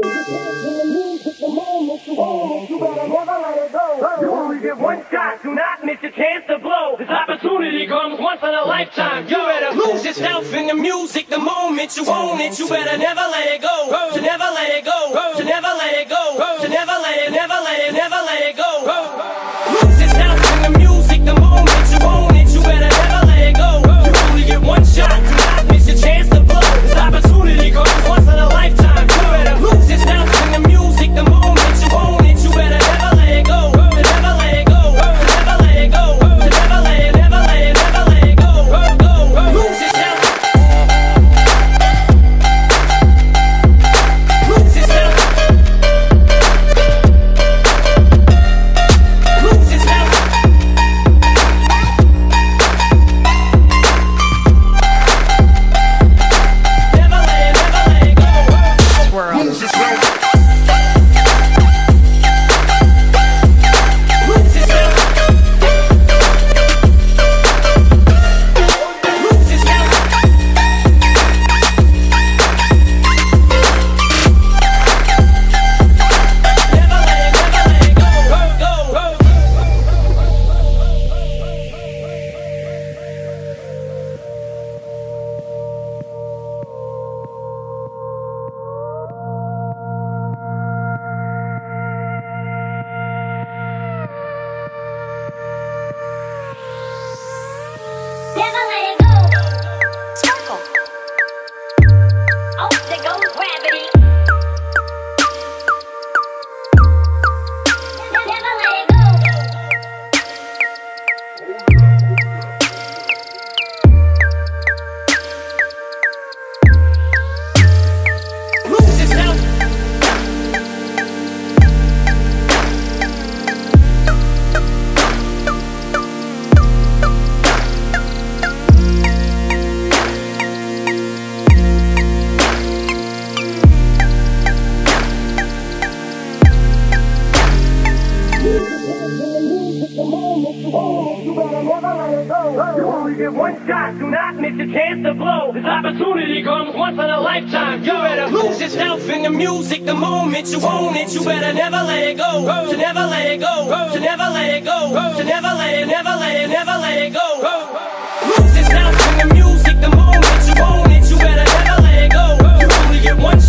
You only get one shot, do not miss your chance to blow. This opportunity comes once in a lifetime. You better lose yourself in the music the moment you own it. You better never let it go. To never let it go. To never let it go. To never let it, never let it, never let it go. Lose yourself in the music the moment you own it. You better never let it go. You only get one shot, do not miss your chance to blow. This opportunity comes once in a lifetime. You better lose yourself in the music the moment you own it. You better never let it go. To never let it go. To never let it go. To never let it, never let it, never let it go. Lose yourself. Lose yourself. Lose yourself. Never let it go. Lose yourself. Lose yourself. Lose yourself. Never let it go. Never let it go. Circle. Oh, there goes gravity. Never let it go. Lose yourself. You only get one shot, do not miss your chance to blow. This opportunity comes once in a lifetime. You better lose yourself in the music the moment you own it. You better never let it go. To never let it go. To never let it go. To never let it, never let it, never let it go. Lose yourself in the music the moment you own it. You better never let it go. You only get one